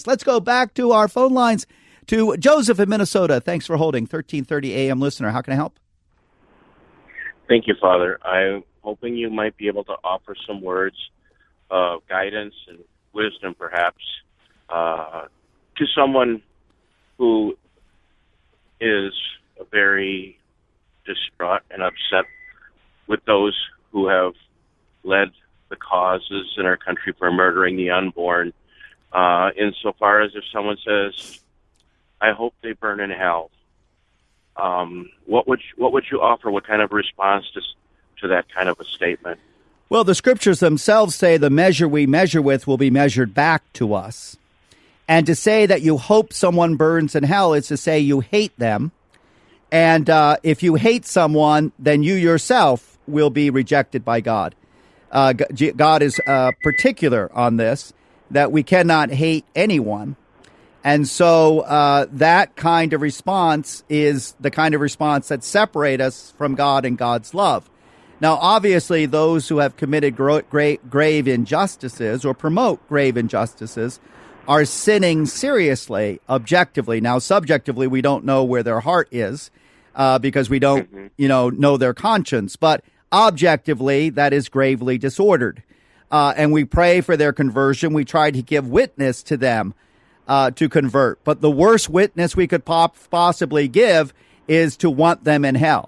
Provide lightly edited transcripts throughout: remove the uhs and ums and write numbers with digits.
Let's go back to our phone lines to Joseph in Minnesota. Thanks for holding. 1330 AM listener. How can I help? Thank you, Father. I'm hoping you might be able to offer some words of guidance and wisdom, perhaps, to someone who is very distraught and upset with those who have led the causes in our country for murdering the unborn. Insofar as if someone says, I hope they burn in hell, what would you offer? What kind of response to that kind of a statement? Well, the scriptures themselves say the measure we measure with will be measured back to us. And to say that you hope someone burns in hell is to say you hate them. And if you hate someone, then you yourself will be rejected by God. God is particular on this, that we cannot hate anyone. And so that kind of response is the kind of response that separates us from God and God's love. Now, obviously, those who have committed grave injustices or promote grave injustices are sinning seriously, objectively. Now, subjectively, we don't know where their heart is because we don't, know their conscience. But objectively, that is gravely disordered. And we pray for their conversion. We try to give witness to them to convert. But the worst witness we could possibly give is to want them in hell.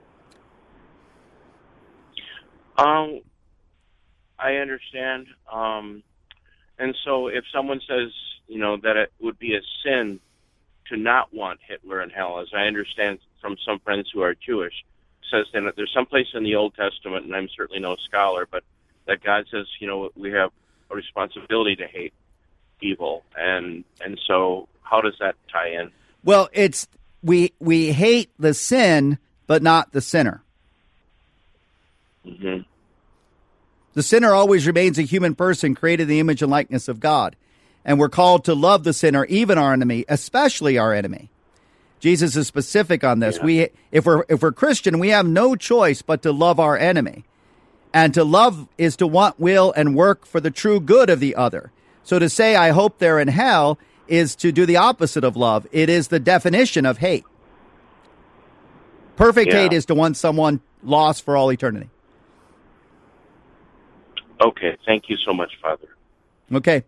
I understand. And so if someone says, that it would be a sin to not want Hitler in hell, as I understand from some friends who are Jewish, says that there's some place in the Old Testament, and I'm certainly no scholar, but that God says, we have a responsibility to hate evil. And so how does that tie in? Well, it's we hate the sin, but not the sinner. Mm-hmm. The sinner always remains a human person created in the image and likeness of God. And we're called to love the sinner, even our enemy, especially our enemy. Jesus is specific on this. Yeah. If we're Christian, we have no choice but to love our enemy. And to love is to want, will, and work for the true good of the other. So to say, I hope they're in hell, is to do the opposite of love. It is the definition of hate. Perfect hate is to want someone lost for all eternity. Okay. Thank you so much, Father. Okay.